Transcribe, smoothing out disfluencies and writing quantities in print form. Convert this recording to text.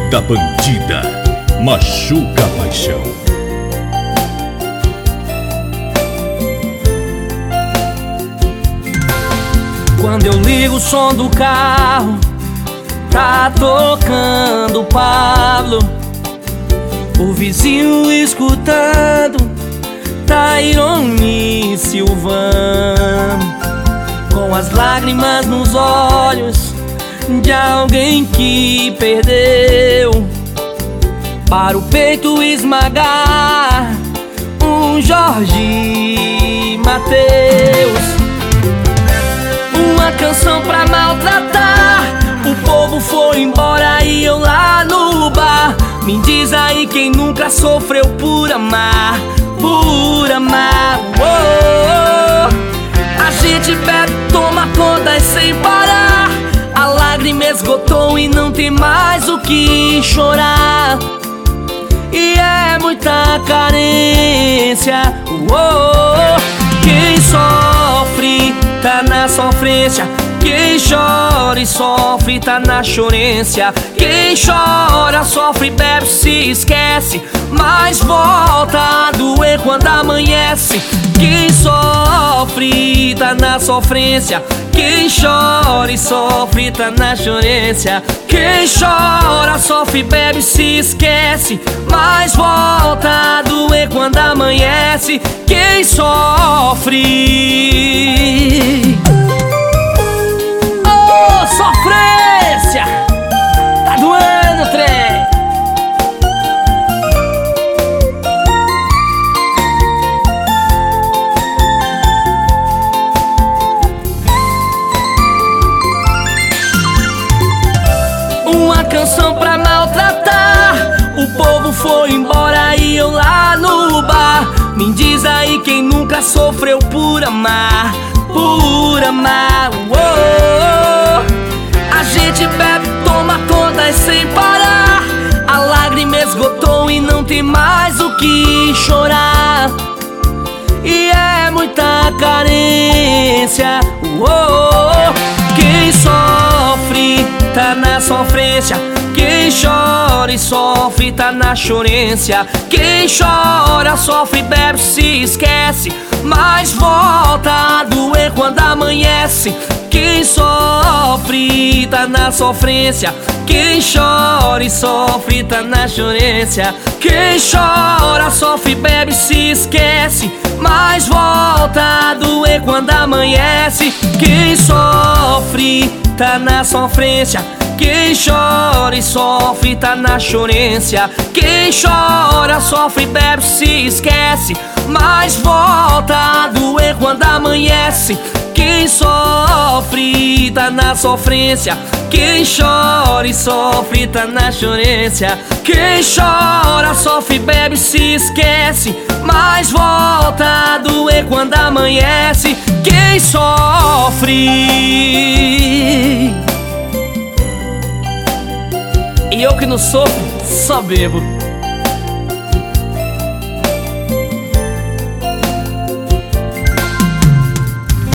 da bandida, machuca a paixão. Quando eu ligo o som do carro, tá tocando Pablo. O vizinho escutando Tairone Silvano, com as lágrimas nos olhos de alguém que perdeu, para o peito esmagar um Jorge Mateus. Uma canção pra maltratar, o povo foi embora e eu lá no bar. Me diz aí quem nunca sofreu por amar, por amar. A gente bebe, toma todas sem parar. A lágrima esgotou e não tem mais o que chorar. E é muita carência. Quem sofre tá na sofrência. Quem chora e sofre tá na chorência. Quem chora, sofre, bebe, se esquece, mas volta a doer quando amanhece. Quem sofre tá na sofrência. Quem chora e sofre tá na chorência. Quem chora, sofre, bebe, se esquece, mas volta a doer quando amanhece. Quem sofre, oh, sofrência, tá doendo o trem. Uma canção pra maltratar, o povo foi embora e eu lá no bar. Me diz aí quem nunca sofreu por amar, por amar. A gente bebe, toma todas sem parar. A lágrima esgotou e não tem mais o que chorar. E é muita carência. Quem sofre tá na sofrência. Quem chora e sofre tá na chorência. Quem chora, sofre, bebe, se esquece, mas volta a doer quando amanhece. Quem sofre tá na sofrência. Quem chora e sofre tá na chorência. Quem chora, sofre, bebe, se esquece, mas volta a doer quando amanhece. Quem sofre tá na sofrência. Quem chora e sofre tá na chorência. Quem chora, sofre, bebe, se esquece, mas volta a doer quando amanhece. Quem sofre tá na sofrência. Quem chora e sofre tá na chorência. Quem chora, sofre, bebe, se esquece, mas volta a doer quando amanhece. Quem sofre, e eu que não sofro, só bebo.